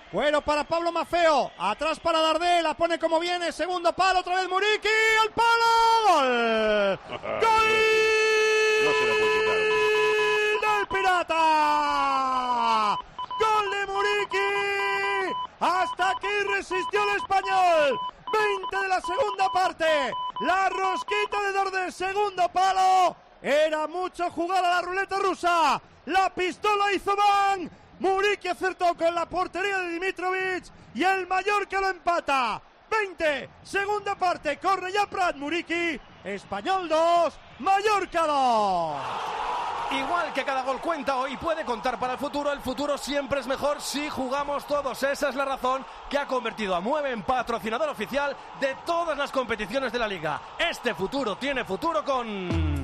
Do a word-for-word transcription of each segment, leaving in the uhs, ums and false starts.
Cuero para Pablo Maffeo, atrás para Dardé, la pone como viene, segundo palo, otra vez Muriqui, al palo, gol, gol No se le puede quitar. del Pirata, gol de Muriqui, hasta aquí resistió el Español, veinte de la segunda parte, la rosquita de Dardé, segundo palo, era mucho jugar a la ruleta rusa, la pistola hizo bang. Muriqui acertó con la portería de Dimitrovic y el Mallorca lo empata. veinte, segunda parte, corre ya Prat, Muriqui, Español dos, Mallorca dos. Igual que cada gol cuenta hoy puede contar para el futuro, el futuro siempre es mejor si jugamos todos. Esa es la razón que ha convertido a Mueve en patrocinador oficial de todas las competiciones de la Liga. Este futuro tiene futuro con...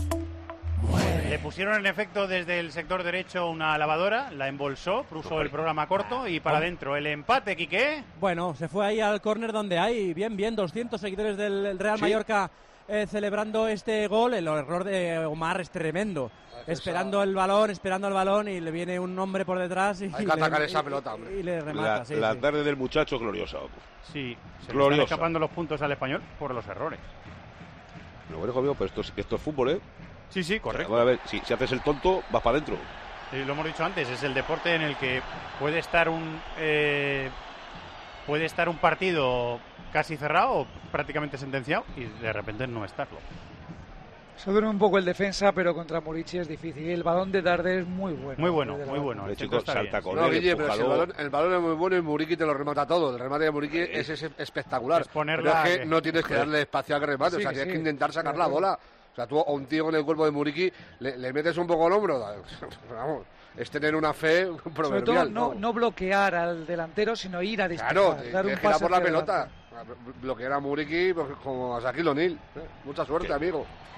Le pusieron en efecto desde el sector derecho una lavadora, la embolsó, puso el programa corto y para adentro el empate, Quique. Bueno, se fue ahí al córner donde hay, bien, bien, doscientos seguidores del Real ¿Sí? Mallorca eh, celebrando este gol. El error de Omar es tremendo. Esperando el balón, esperando el balón y le viene un hombre por detrás y, Hay que le, atacar y, esa pelota, hombre. y le remata. La, sí, la sí. tarde del muchacho es gloriosa. Sí, se le Gloriosa. están escapando los puntos al Español por los errores. Lo bueno, amigo, pero esto es, esto es fútbol, ¿eh? Sí, sí, correcto. A ver, si, si haces el tonto, vas para adentro. Sí, lo hemos dicho antes, es el deporte en el que puede estar un eh, puede estar un partido casi cerrado o prácticamente sentenciado y de repente no estarlo. Se duerme un poco el defensa, pero contra Muriqui es difícil. El balón de Dardé es muy bueno. Muy bueno, Desde muy la- bueno. El El centro chico está salta bien, con sí. No, él, Guille, pero si el empújalo. balón, el balón es muy bueno y Muriqui te lo remata todo. El remate de Muriqui es, es espectacular. Es ponerla pero es que que- no tienes que darle espacio al remate, Sí, o sea, sí, tienes sí. que intentar sacar De la acuerdo. bola. O sea, tú a un tío con el cuerpo de Muriqui le, le metes un poco el hombro. Vamos, es tener una fe Sobre todo proverbial. no, no bloquear al delantero, sino ir a disparar. Claro, dar un tienes que ir a pase por la hacia pelota. adelante. Bloquear a Muriqui pues, como a Shaquille O'Neal. ¿eh? Mucha suerte, Sí. amigo.